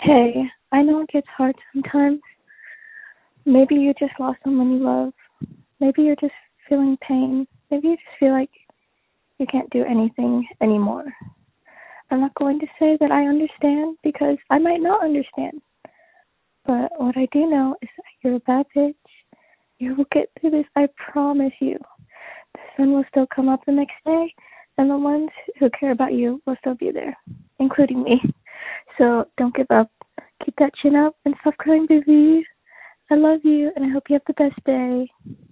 Hey, I know it gets hard sometimes. Maybe you just lost someone you love. Maybe you're just feeling pain. Maybe you just feel like you can't do anything anymore. I'm not going to say that I understand because I might not understand. But what I do know is that you're a bad bitch. You will get through this, I promise you. The sun will still come up the next day, and the ones who care about you will still be there, including me. So don't give up. Keep that chin up and stop crying, baby. I love you, and I hope you have the best day.